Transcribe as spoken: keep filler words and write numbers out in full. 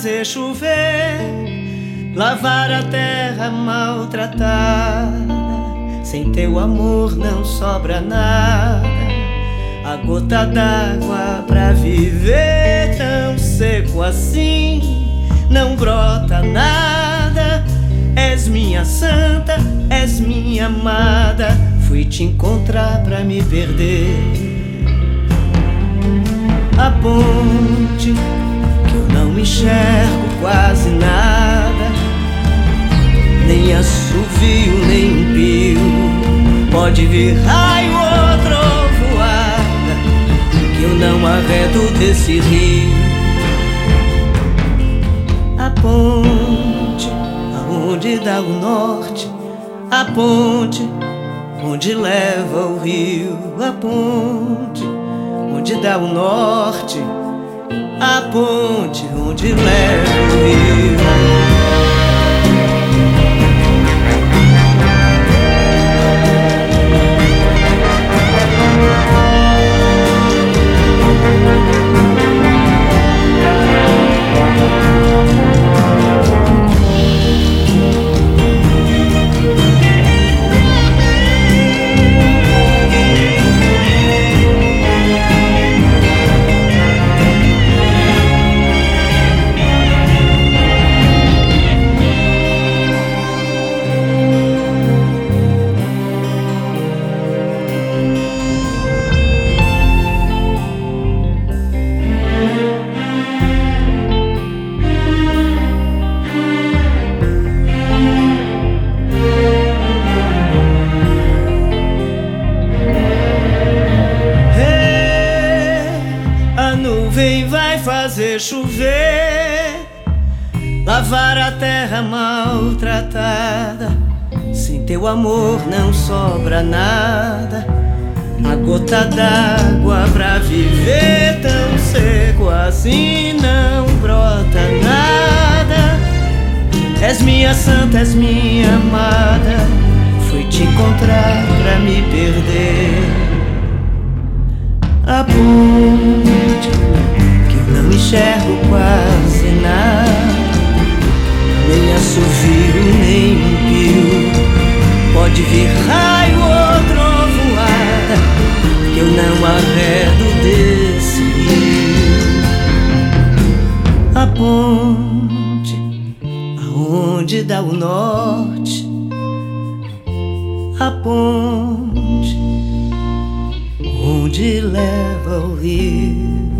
fazer chover, lavar a terra maltratada. Sem teu amor não sobra nada, a gota d'água pra viver. Tão seco assim não brota nada. És minha santa, és minha amada, fui te encontrar pra me perder. A ponte que eu não enxergo quase nada, nem assovio, nem um pio. Pode vir raio ou trovoada, que eu não arredo desse rio. A ponte aonde dá o norte, a ponte onde leva o rio. A ponte onde dá o norte, a ponte onde leva o rio. Vai fazer chover, lavar a terra maltratada. Sem teu amor não sobra nada, a gota d'água pra viver. Tão seco assim não brota nada. És minha santa, és minha amada, fui te encontrar pra me perder. A ponte não enxergo quase nada, nem assovio, nem um pio. Pode vir raio ou trovoada, que eu não arredo desse rio. A ponte aonde dá o norte, a ponte onde leva o rio.